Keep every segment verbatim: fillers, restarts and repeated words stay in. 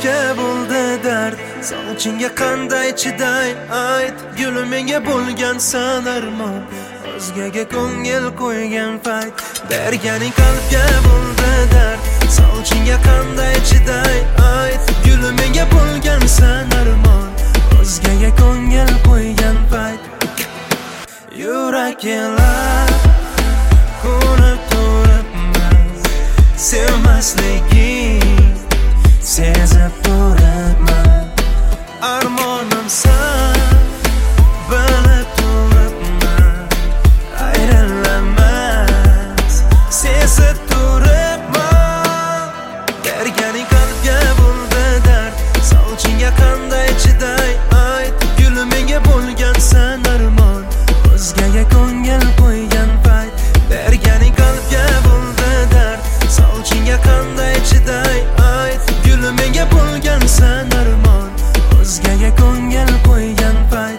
qalbga bo'ldi dard, sog'inchingga qanday chiday ayt. Gulim menga bo'lgansan armon, o'zgaga ko'ngil qo'ygan payt. Berganing qalbga bo'ldi dard, sog'inchingga qanday chiday ayt. Gulim menga bo'lgansan armon, o'zgaga ko'ngil qo'ygan payt. Yurak elar ko'rib turibman sevmasliging, sezib turibman armonimsan, bilib turibman ayrilamas, sezib turibman. Berganing qalbga bo'ldi dard, sog'inchingga qanday chiday ayt. Gulim menga bo'lgansan armon, o'zgaga ko'ngil qo'ygan payt. Berganing qalbga bo'ldi dard, sog'inchingga qanday chiday ayt. Gulim menga bo'lgansan armon, o'zgaga ko'ngil qo'ygan payt.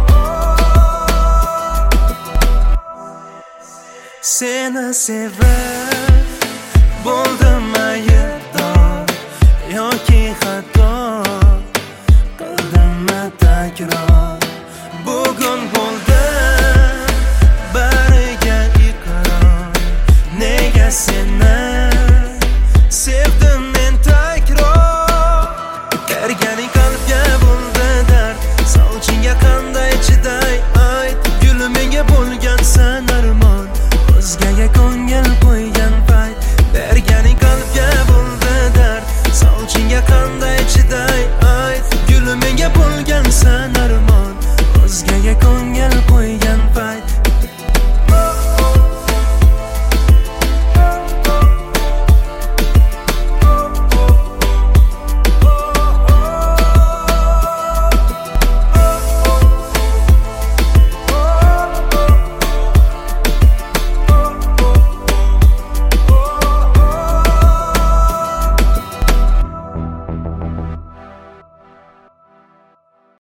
Seni sever